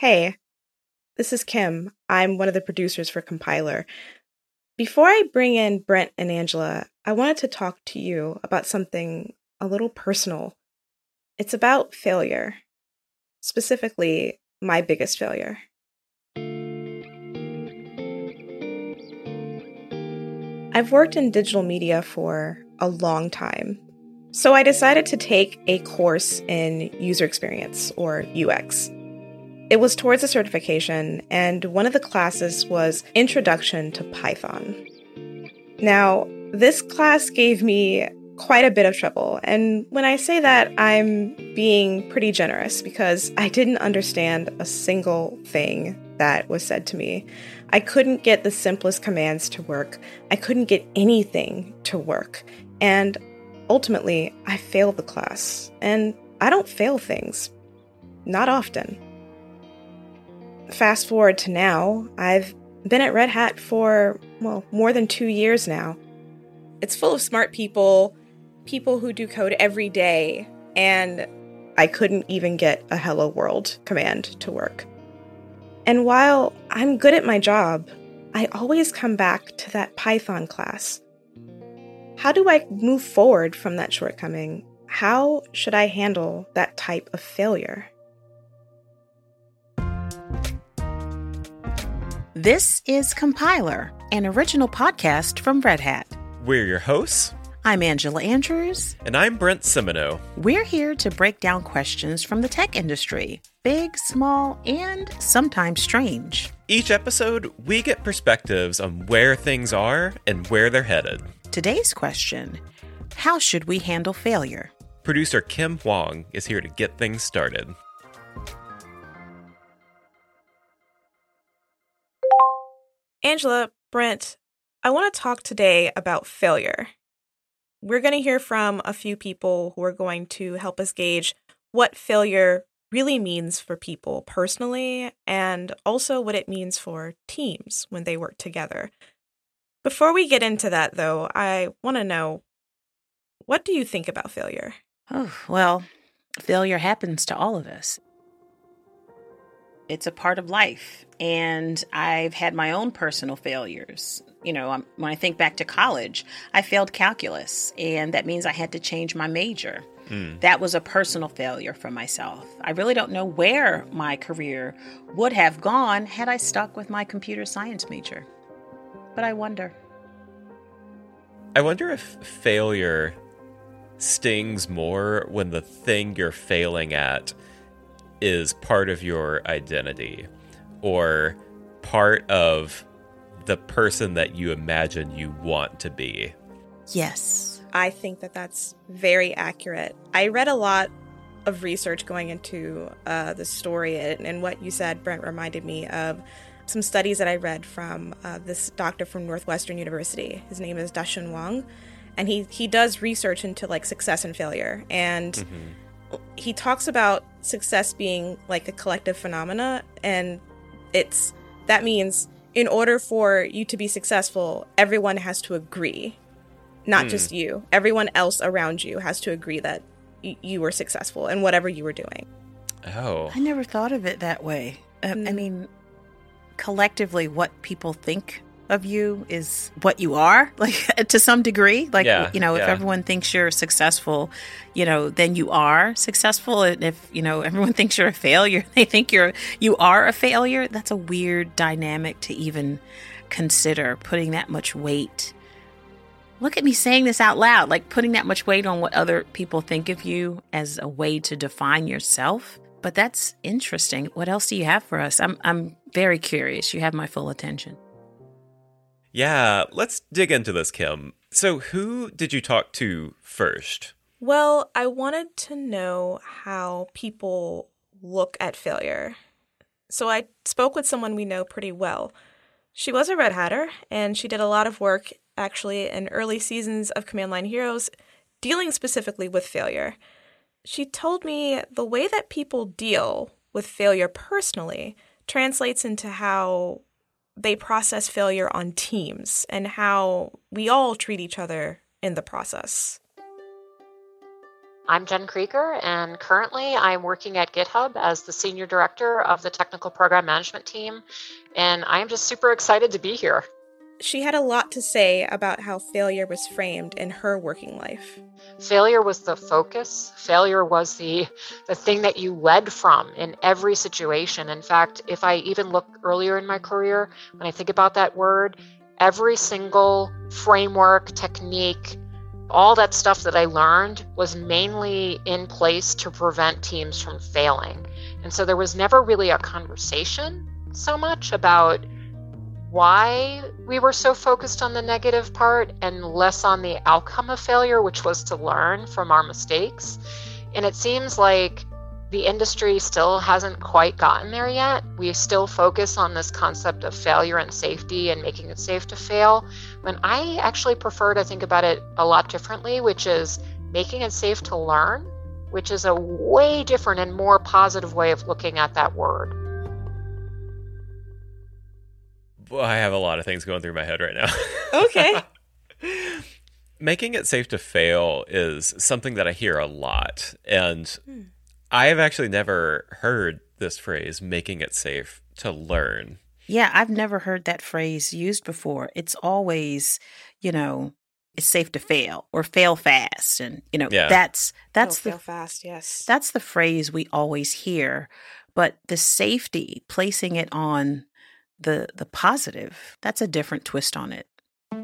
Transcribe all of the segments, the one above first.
Hey, this is Kim. I'm one of the producers for Compiler. Before I bring in Brent and Angela, I wanted to talk to you about something a little personal. It's about failure, specifically my biggest failure. I've worked in digital media for a long time, so I decided to take a course in user experience, or UX. It was towards a certification, and one of the classes was Introduction to Python. Now, this class gave me quite a bit of trouble, and when I say that, I'm being pretty generous because I didn't understand a single thing that was said to me. I couldn't get the simplest commands to work. I couldn't get anything to work, and ultimately, I failed the class. And I don't fail things. Not often. Fast forward to now, I've been at Red Hat for, more than 2 years now. It's full of smart people who do code every day, and I couldn't even get a hello world command to work. And while I'm good at my job, I always come back to that Python class. How do I move forward from that shortcoming? How should I handle that type of failure? This is Compiler, an original podcast from Red Hat. We're your hosts. I'm Angela Andrews. And I'm Brent Simoneau. We're here to break down questions from the tech industry, big, small, and sometimes strange. Each episode, we get perspectives on where things are and where they're headed. Today's question, how should we handle failure? Producer Kim Huang is here to get things started. Angela, Brent, I want to talk today about failure. We're going to hear from a few people who are going to help us gauge what failure really means for people personally, and also what it means for teams when they work together. Before we get into that, though, I want to know, what do you think about failure? Oh, well, failure happens to all of us. It's a part of life, and I've had my own personal failures. When I think back to college, I failed calculus, and that means I had to change my major. That was a personal failure for myself. I really don't know where my career would have gone had I stuck with my computer science major. But I wonder if failure stings more when the thing you're failing at is part of your identity or part of the person that you imagine you want to be. Yes. I think that that's very accurate. I read a lot of research going into the story, and what you said, Brent, reminded me of some studies that I read from this doctor from Northwestern University. His name is Da-Shun Wang, and he does research into success and failure, and he talks about success being like a collective phenomena, and that means in order for you to be successful, everyone has to agree, not just you. Everyone else around you has to agree that you were successful in whatever you were doing. Oh. I never thought of it that way. I mean, collectively, what people think of you is what you are, to some degree. If everyone thinks you're successful, then you are successful. And if, everyone thinks you're a failure, they think you are a failure. That's a weird dynamic to even consider, putting that much weight. Look at me saying this out loud, putting that much weight on what other people think of you as a way to define yourself. But that's interesting. What else do you have for us? I'm very curious. You have my full attention. Yeah, let's dig into this, Kim. So who did you talk to first? Well, I wanted to know how people look at failure. So I spoke with someone we know pretty well. She was a Red Hatter, and she did a lot of work, actually, in early seasons of Command Line Heroes, dealing specifically with failure. She told me the way that people deal with failure personally translates into how they process failure on teams and how we all treat each other in the process. I'm Jen Krieger, and currently I'm working at GitHub as the Senior Director of the Technical Program Management team, and I'm just super excited to be here. She had a lot to say about how failure was framed in her working life. Failure was the focus. Failure was the thing that you led from in every situation. In fact, if I even look earlier in my career, when I think about that word, every single framework, technique, all that stuff that I learned was mainly in place to prevent teams from failing. And so there was never really a conversation so much about why we were so focused on the negative part and less on the outcome of failure, which was to learn from our mistakes. And it seems like the industry still hasn't quite gotten there yet. We still focus on this concept of failure and safety and making it safe to fail, when I actually prefer to think about it a lot differently, which is making it safe to learn, which is a way different and more positive way of looking at that word. Well, I have a lot of things going through my head right now. Okay. Making it safe to fail is something that I hear a lot. And I have actually never heard this phrase, making it safe to learn. Yeah, I've never heard that phrase used before. It's always, it's safe to fail or fail fast. And, that's fail fast, yes. That's the phrase we always hear. But the safety, placing it on the positive, that's a different twist on it.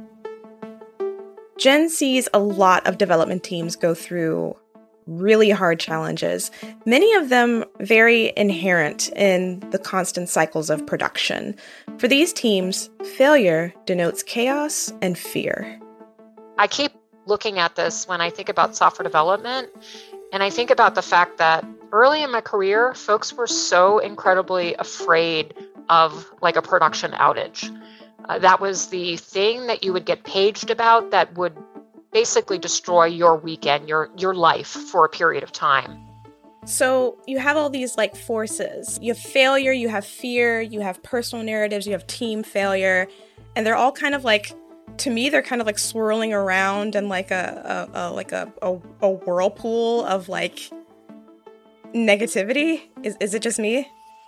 Jen sees a lot of development teams go through really hard challenges, many of them very inherent in the constant cycles of production. For these teams, failure denotes chaos and fear. I keep looking at this when I think about software development, and I think about the fact that early in my career, folks were so incredibly afraid of like a production outage. That was the thing that you would get paged about that would basically destroy your weekend, your life for a period of time. So you have all these like forces. You have failure, you have fear, you have personal narratives, you have team failure, and they're all kind of like, to me, they're kind of like swirling around in like a whirlpool of like negativity. Is it just me?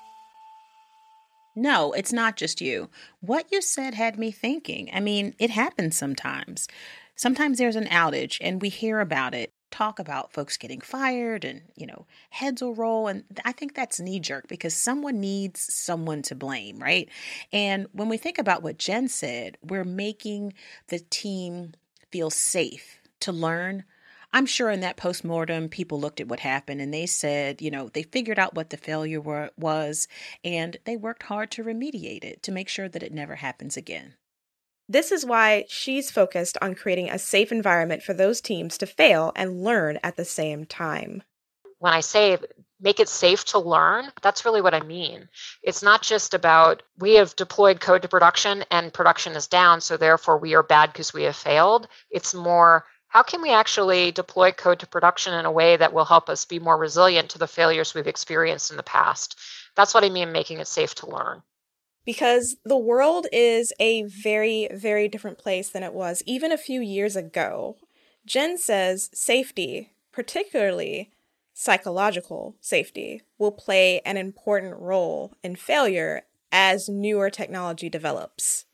No, it's not just you. What you said had me thinking. I mean, it happens sometimes. Sometimes there's an outage and we hear about it, talk about folks getting fired and, heads will roll. And I think that's knee-jerk because someone needs someone to blame, right? And when we think about what Jen said, we're making the team feel safe to learn. I'm sure in that postmortem, people looked at what happened and they said, they figured out what the failure was and they worked hard to remediate it, to make sure that it never happens again. This is why she's focused on creating a safe environment for those teams to fail and learn at the same time. When I say make it safe to learn, that's really what I mean. It's not just about we have deployed code to production and production is down, so therefore we are bad because we have failed. It's more, how can we actually deploy code to production in a way that will help us be more resilient to the failures we've experienced in the past? That's what I mean, making it safe to learn. Because the world is a very, very different place than it was even a few years ago. Jen says safety, particularly psychological safety, will play an important role in failure as newer technology develops.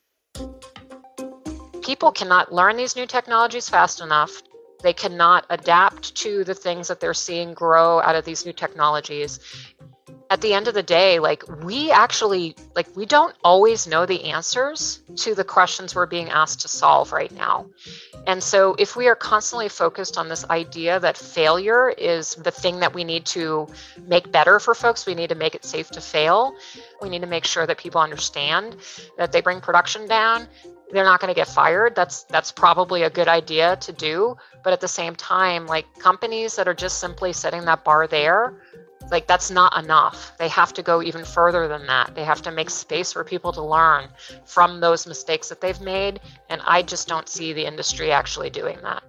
People cannot learn these new technologies fast enough. They cannot adapt to the things that they're seeing grow out of these new technologies. At the end of the day, we don't always know the answers to the questions we're being asked to solve right now. And so if we are constantly focused on this idea that failure is the thing that we need to make better for folks, we need to make it safe to fail. We need to make sure that people understand that they bring production down, they're not going to get fired. That's probably a good idea to do. But at the same time, companies that are just simply setting that bar there, that's not enough. They have to go even further than that. They have to make space for people to learn from those mistakes that they've made. And I just don't see the industry actually doing that.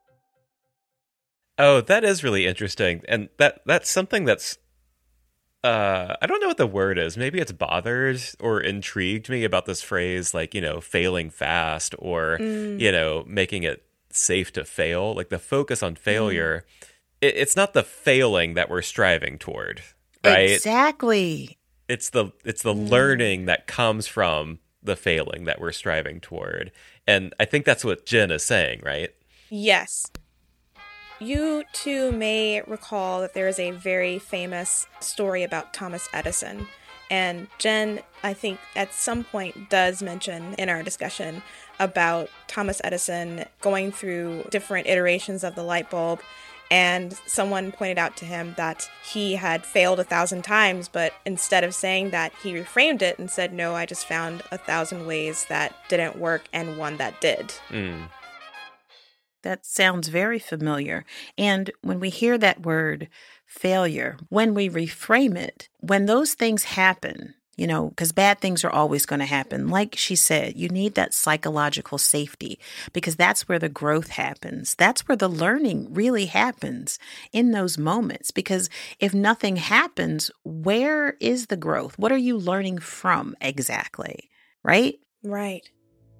Oh, that is really interesting. And that's something that's, I don't know what the word is. Maybe it's bothered or intrigued me about this phrase, failing fast or, making it safe to fail. The focus on failure it's not the failing that we're striving toward, right? Exactly. It's the learning that comes from the failing that we're striving toward. And I think that's what Jen is saying, right? Yes. You too may recall that there is a very famous story about Thomas Edison. And Jen, I think at some point does mention in our discussion about Thomas Edison going through different iterations of the light bulb. And someone pointed out to him that he had failed 1,000 times, but instead of saying that, he reframed it and said, no, I just found 1,000 ways that didn't work and one that did. Mm. That sounds very familiar. And when we hear that word failure, when we reframe it, when those things happen, because bad things are always going to happen. Like she said, you need that psychological safety because that's where the growth happens. That's where the learning really happens in those moments. Because if nothing happens, where is the growth? What are you learning from exactly? Right? Right.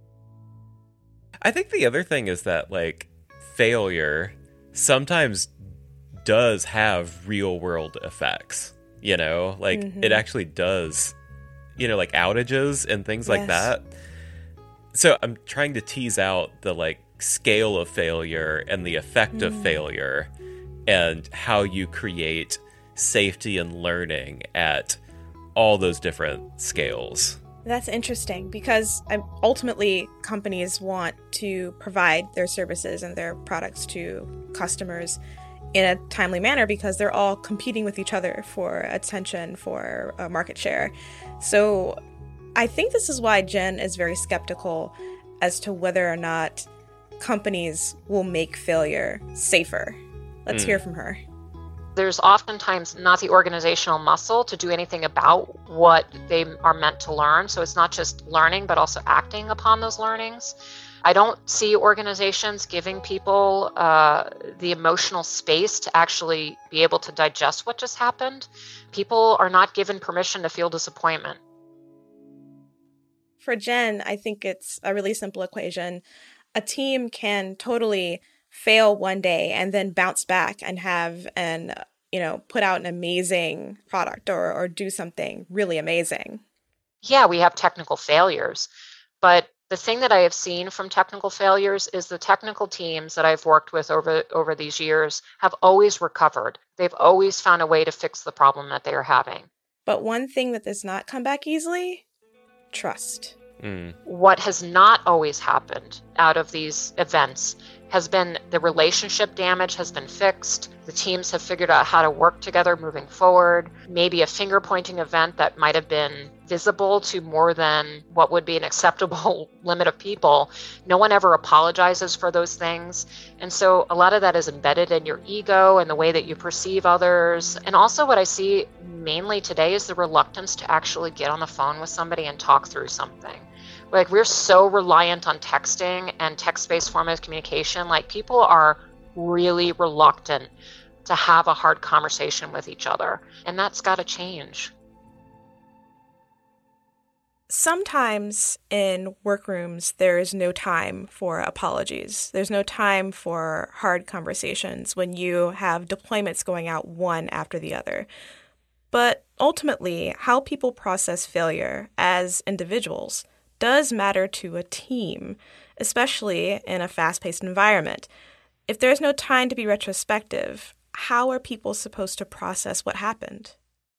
I think the other thing is that, failure sometimes does have real world effects, Mm-hmm. It actually does, outages and things like that. So I'm trying to tease out the scale of failure and the effect of failure and how you create safety and learning at all those different scales. That's interesting because ultimately companies want to provide their services and their products to customers in a timely manner because they're all competing with each other for attention, for market share. So I think this is why Jen is very skeptical as to whether or not companies will make failure safer. Let's hear from her. There's oftentimes not the organizational muscle to do anything about what they are meant to learn. So it's not just learning, but also acting upon those learnings. I don't see organizations giving people the emotional space to actually be able to digest what just happened. People are not given permission to feel disappointment. For Jen, I think it's a really simple equation. A team can totally fail one day and then bounce back and have put out an amazing product or do something really amazing. Yeah, we have technical failures, but the thing that I have seen from technical failures is the technical teams that I've worked with over these years have always recovered. They've always found a way to fix the problem that they are having. But one thing that does not come back easily, trust. What has not always happened out of these events has been the relationship damage has been fixed. The teams have figured out how to work together moving forward. Maybe a finger pointing event that might have been visible to more than what would be an acceptable limit of people. No one ever apologizes for those things. And so a lot of that is embedded in your ego and the way that you perceive others. And also what I see mainly today is the reluctance to actually get on the phone with somebody and talk through something. We're so reliant on texting and text-based form of communication. People are really reluctant to have a hard conversation with each other. And that's got to change. Sometimes in workrooms, there is no time for apologies. There's no time for hard conversations when you have deployments going out one after the other. But ultimately, how people process failure as individuals does matter to a team, especially in a fast-paced environment. If there's no time to be retrospective, how are people supposed to process what happened?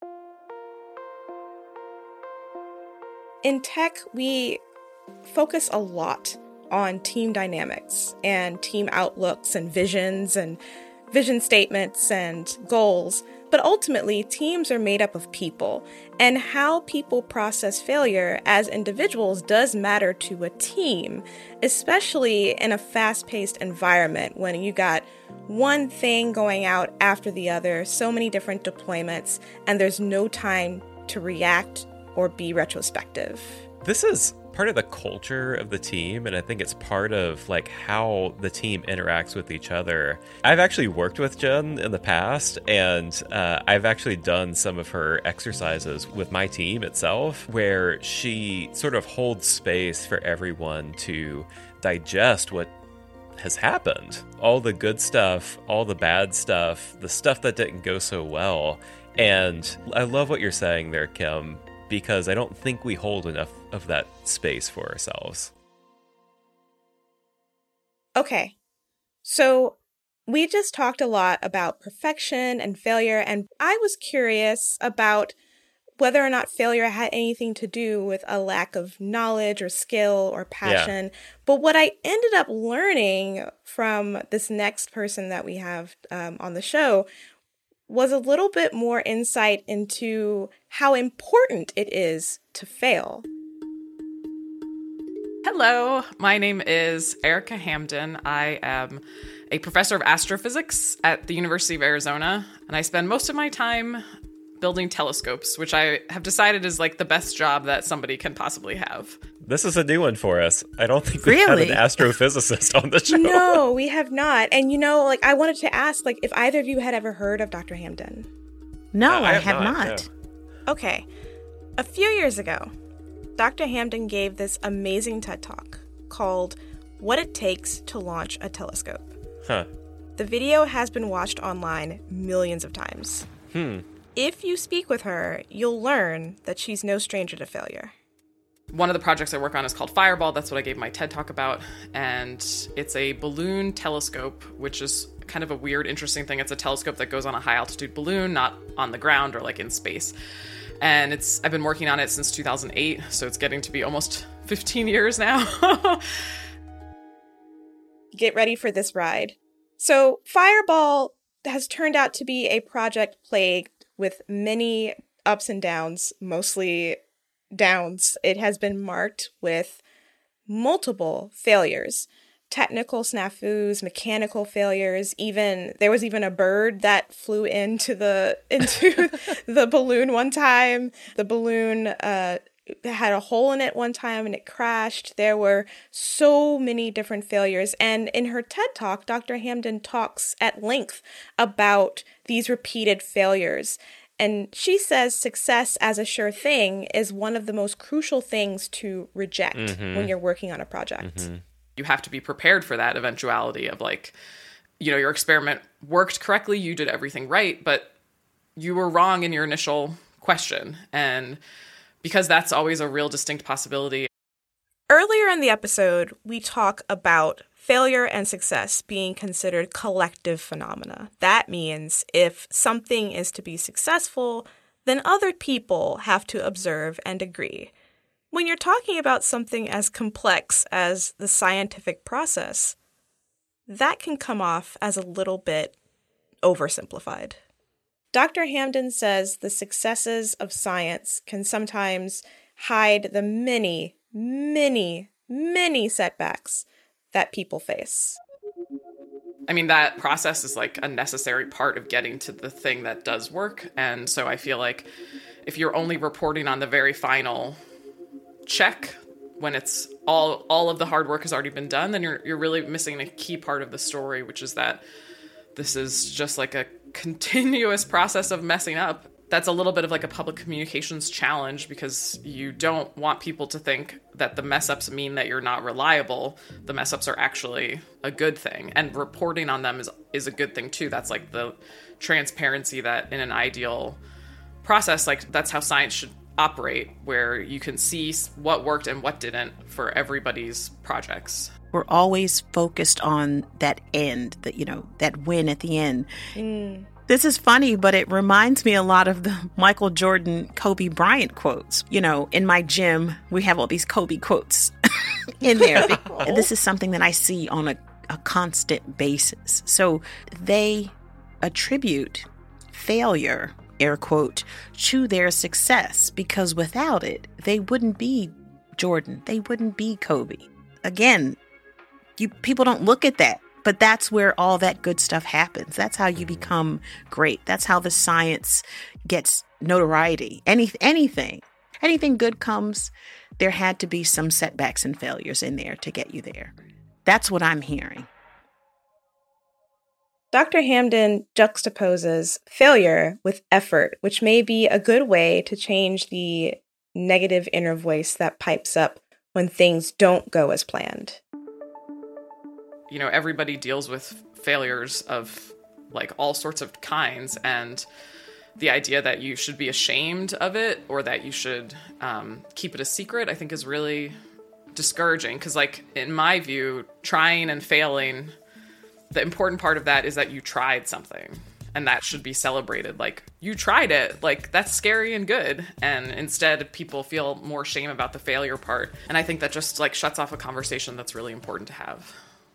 In tech, we focus a lot on team dynamics and team outlooks and vision statements and goals. But ultimately, teams are made up of people, and how people process failure as individuals does matter to a team, especially in a fast-paced environment when you got one thing going out after the other, so many different deployments, and there's no time to react or be retrospective. This is part of the culture of the team, and I think it's part of how the team interacts with each other. I've actually worked with Jen in the past, and I've actually done some of her exercises with my team itself, where she sort of holds space for everyone to digest what has happened. All the good stuff, all the bad stuff, the stuff that didn't go so well. And I love what you're saying there, Kim, because I don't think we hold enough of that space for ourselves. Okay, so we just talked a lot about perfection and failure, and I was curious about whether or not failure had anything to do with a lack of knowledge or skill or passion. Yeah. But what I ended up learning from this next person that we have on the show was a little bit more insight into how important it is to fail. Hello, my name is Erica Hamden. I am a professor of astrophysics at the University of Arizona, and I spend most of my time building telescopes, which I have decided is like the best job that somebody can possibly have. This is a new one for us. I don't think we've had an astrophysicist on the show. No, we have not. And I wanted to ask, if either of you had ever heard of Dr. Hamden. No, I have not. No. Okay. A few years ago, Dr. Hamden gave this amazing TED Talk called What It Takes to Launch a Telescope. Huh. The video has been watched online millions of times. If you speak with her, you'll learn that she's no stranger to failure. One of the projects I work on is called Fireball. That's what I gave my TED Talk about. And it's a balloon telescope, which is kind of a weird, interesting thing. It's a telescope that goes on a high altitude balloon, not on the ground or in space. And I've been working on it since 2008, so it's getting to be almost 15 years now. Get ready for this ride. So Fireball has turned out to be a project plagued with many ups and downs, mostly downs. It has been marked with multiple failures, technical snafus, mechanical failures. There was even a bird that flew into the balloon one time. The balloon had a hole in it one time and it crashed. There were so many different failures. And in her TED Talk, Dr. Hamden talks at length about these repeated failures. And she says success as a sure thing is one of the most crucial things to reject when you're working on a project. You have to be prepared for that eventuality of your experiment worked correctly, you did everything right, but you were wrong in your initial question. And because that's always a real distinct possibility. Earlier in the episode, we talk about failure and success being considered collective phenomena. That means if something is to be successful, then other people have to observe and agree. When you're talking about something as complex as the scientific process, that can come off as a little bit oversimplified. Dr. Hamden says the successes of science can sometimes hide the many, many, many setbacks that people face. I mean, that process is a necessary part of getting to the thing that does work. And so I feel like if you're only reporting on the very final check when it's all of the hard work has already been done, then you're really missing a key part of the story, which is that this is just a continuous process of messing up. That's a little bit of a public communications challenge because you don't want people to think that the mess ups mean that you're not reliable. The mess ups are actually a good thing, and reporting on them is a good thing too. That's the transparency that in an ideal process, that's how science should operate, where you can see what worked and what didn't for everybody's projects. We're always focused on that end, that win at the end. This is funny, but it reminds me a lot of the Michael Jordan, Kobe Bryant quotes. In my gym, we have all these Kobe quotes in there. And this is something that I see on a constant basis. So they attribute failure, air quote, to their success, because without it, they wouldn't be Jordan. They wouldn't be Kobe. Again, people don't look at that. But that's where all that good stuff happens. That's how you become great. That's how the science gets notoriety. Anything good comes, there had to be some setbacks and failures in there to get you there. That's what I'm hearing. Dr. Hamden juxtaposes failure with effort, which may be a good way to change the negative inner voice that pipes up when things don't go as planned. everybody deals with failures of like all sorts of kinds, and the idea that you should be ashamed of it or that you should keep it a secret, I think is really discouraging. Because like in my view, trying and failing, the important part of that is that you tried something, and that should be celebrated. Like, you tried it, like that's scary and good. And instead people feel more shame about the failure part. And I think that just like shuts off a conversation that's really important to have.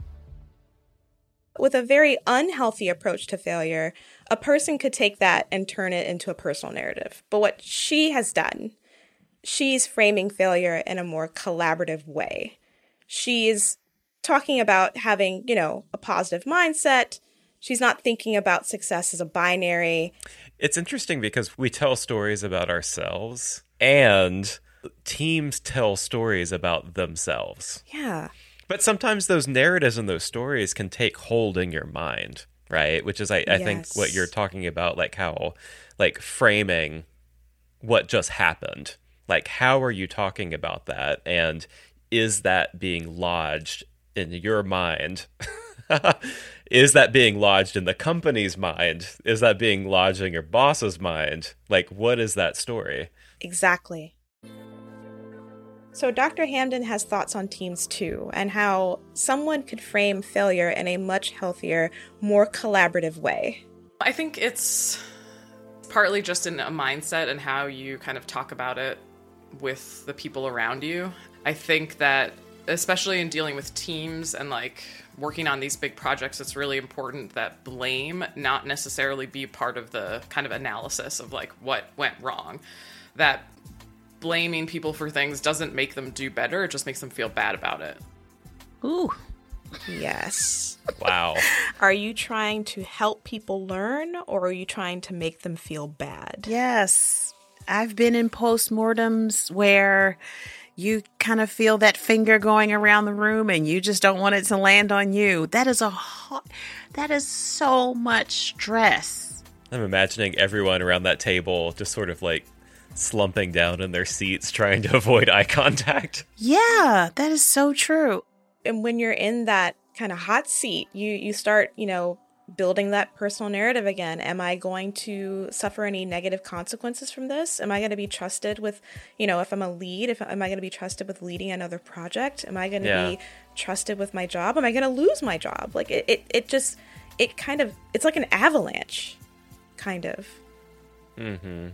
With a very unhealthy approach to failure, a person could take that and turn it into a personal narrative. But what she has done, she's framing failure in a more collaborative way. She's talking about having, a positive mindset. She's not thinking about success as a binary. It's interesting because we tell stories about ourselves and teams tell stories about themselves. Yeah. But sometimes those narratives and those stories can take hold in your mind, right? Which is, I think, what you're talking about, like how, like framing what just happened. Like, how are you talking about that? And is that being lodged in your mind? Is that being lodged in the company's mind? Is that being lodged in your boss's mind? Like, what is that story? Exactly. So Dr. Hamden has thoughts on teams too, and how someone could frame failure in a much healthier, more collaborative way. I think it's partly just in a mindset and how you kind of talk about it with the people around you. I think that especially in dealing with teams and like working on these big projects, it's really important that blame not necessarily be part of the kind of analysis of like what went wrong. That blaming people for things doesn't make them do better. It just makes them feel bad about it. Ooh. Yes. Wow. Are you trying to help people learn, or are you trying to make them feel bad? Yes. I've been in postmortems where you kind of feel that finger going around the room and you just don't want it to land on you. That is so much stress. I'm imagining everyone around that table just sort of like slumping down in their seats trying to avoid eye contact. Yeah, that is so true. And when you're in that kind of hot seat, you start, building that personal narrative again. Am I going to suffer any negative consequences from this? Am I going to be trusted with, if I'm a lead, am I going to be trusted with leading another project? Am I going to be trusted with my job? Am I going to lose my job? Like it's like an avalanche, kind of. Mm-hmm.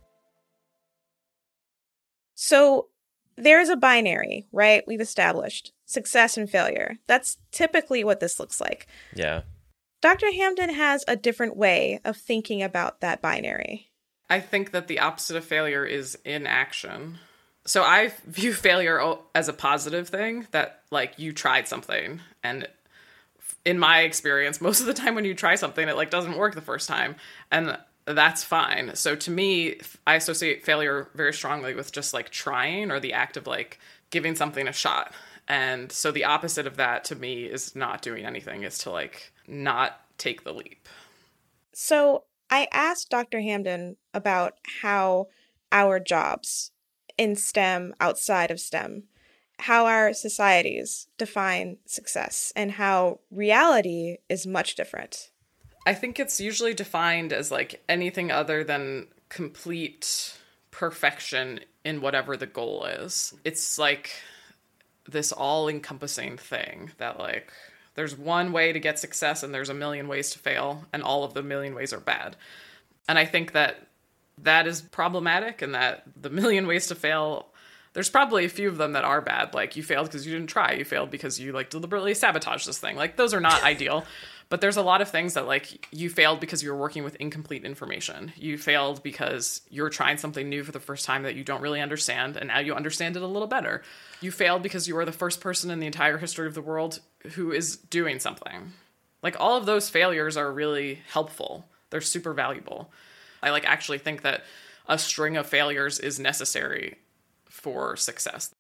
So there's a binary, right? We've established success and failure. That's typically what this looks like. Yeah. Dr. Hamden has a different way of thinking about that binary. I think that the opposite of failure is inaction. So I view failure as a positive thing, that like you tried something, and in my experience, most of the time when you try something, it like doesn't work the first time, and that's fine. So to me, I associate failure very strongly with just like trying, or the act of like giving something a shot. And so the opposite of that to me is not doing anything, is to like not take the leap. So I asked Dr. Hamden about how our jobs in STEM, outside of STEM, how our societies define success, and how reality is much different. I think it's usually defined as like anything other than complete perfection in whatever the goal is. It's like this all-encompassing thing that like there's one way to get success and there's a million ways to fail, and all of the million ways are bad. And I think that is problematic, and that the million ways to fail, there's probably a few of them that are bad. Like you failed because you didn't try. You failed because you like deliberately sabotaged this thing. Like those are not ideal. But there's a lot of things that like you failed because you were working with incomplete information. You failed because you're trying something new for the first time that you don't really understand, and now you understand it a little better. You failed because you were the first person in the entire history of the world who is doing something. Like all of those failures are really helpful. They're super valuable. I like actually think that a string of failures is necessary for success.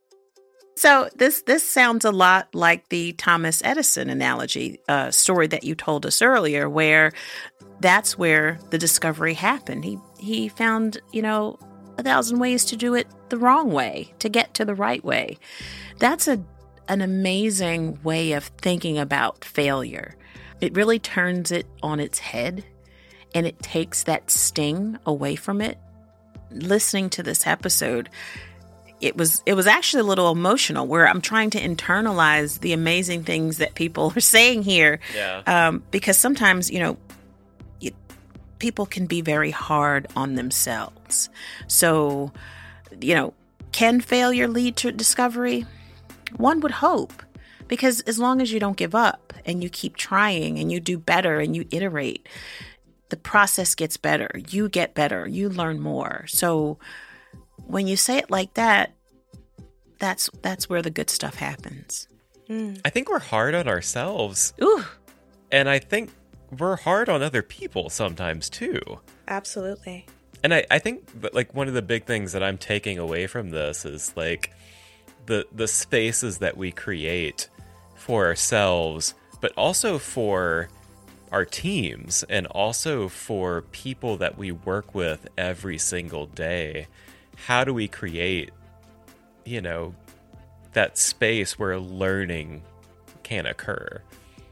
So this sounds a lot like the Thomas Edison analogy story that you told us earlier, where that's where the discovery happened. He found, 1,000 ways to do it the wrong way, to get to the right way. That's a an amazing way of thinking about failure. It really turns it on its head, and it takes that sting away from it. Listening to this episode, it was actually a little emotional, where I'm trying to internalize the amazing things that people are saying here. Yeah. Because sometimes, people can be very hard on themselves. So, can failure lead to discovery? One would hope, because as long as you don't give up and you keep trying and you do better and you iterate, the process gets better. You get better. You learn more. So when you say it like that, that's where the good stuff happens. I think we're hard on ourselves. Ooh. And I think we're hard on other people sometimes too. Absolutely. And I think like one of the big things that I'm taking away from this is like the spaces that we create for ourselves, but also for our teams and also for people that we work with every single day. How do we create, that space where learning can occur?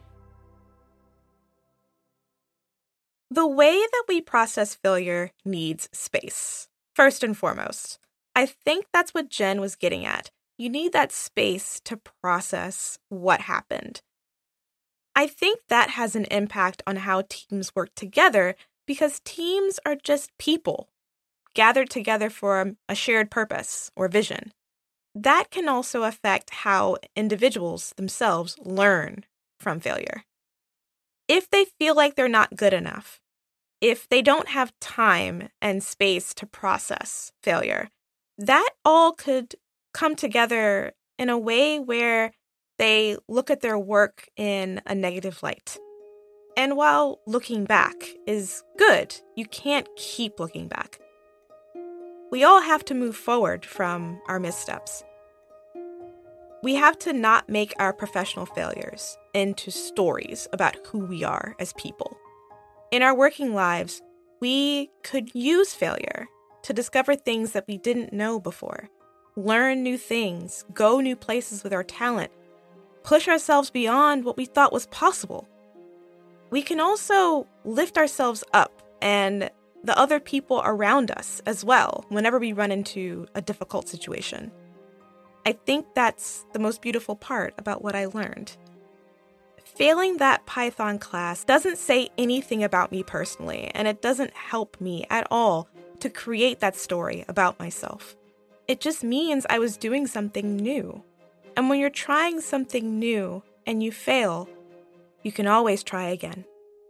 The way that we process failure needs space, first and foremost. I think that's what Jen was getting at. You need that space to process what happened. I think that has an impact on how teams work together, because teams are just people gathered together for a shared purpose or vision. That can also affect how individuals themselves learn from failure. If they feel like they're not good enough, if they don't have time and space to process failure, that all could come together in a way where they look at their work in a negative light. And while looking back is good, you can't keep looking back. We all have to move forward from our missteps. We have to not make our professional failures into stories about who we are as people. In our working lives, we could use failure to discover things that we didn't know before, learn new things, go new places with our talent, push ourselves beyond what we thought was possible. We can also lift ourselves up and the other people around us as well whenever we run into a difficult situation. I think that's the most beautiful part about what I learned. Failing that Python class doesn't say anything about me personally, and it doesn't help me at all to create that story about myself. It just means I was doing something new. And when you're trying something new and you fail, you can always try again.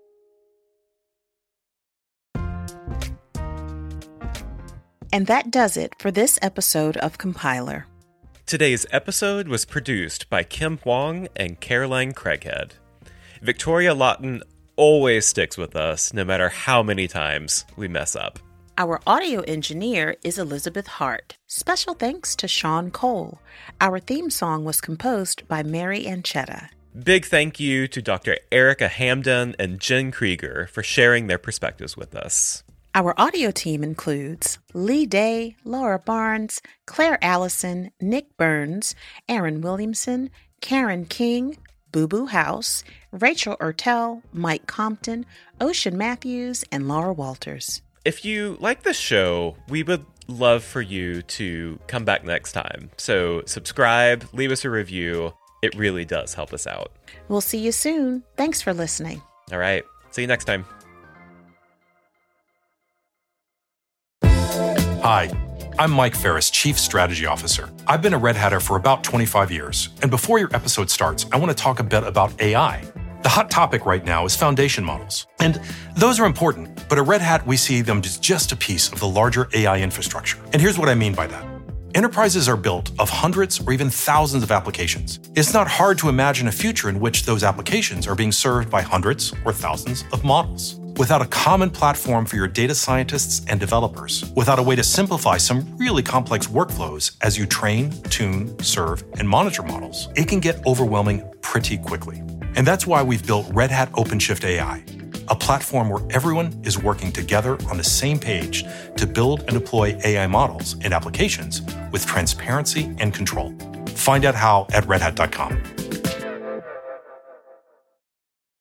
And that does it for this episode of Compiler. Today's episode was produced by Kim Huang and Caroline Craighead. Victoria Lawton always sticks with us, no matter how many times we mess up. Our audio engineer is Elizabeth Hart. Special thanks to Sean Cole. Our theme song was composed by Mary Anchetta. Big thank you to Dr. Erica Hamden and Jen Krieger for sharing their perspectives with us. Our audio team includes Lee Day, Laura Barnes, Claire Allison, Nick Burns, Aaron Williamson, Karen King, Boo Boo House, Rachel Ertel, Mike Compton, Ocean Matthews, and Laura Walters. If you like this show, we would love for you to come back next time. So subscribe, leave us a review. It really does help us out. We'll see you soon. Thanks for listening. All right. See you next time. Hi, I'm Mike Ferris, Chief Strategy Officer. I've been a Red Hatter for about 25 years. And before your episode starts, I want to talk a bit about AI. The hot topic right now is foundation models. And those are important, but at Red Hat, we see them as just a piece of the larger AI infrastructure. And here's what I mean by that. Enterprises are built of hundreds or even thousands of applications. It's not hard to imagine a future in which those applications are being served by hundreds or thousands of models. Without a common platform for your data scientists and developers, without a way to simplify some really complex workflows as you train, tune, serve, and monitor models, it can get overwhelming pretty quickly. And that's why we've built Red Hat OpenShift AI, a platform where everyone is working together on the same page to build and deploy AI models and applications with transparency and control. Find out how at redhat.com.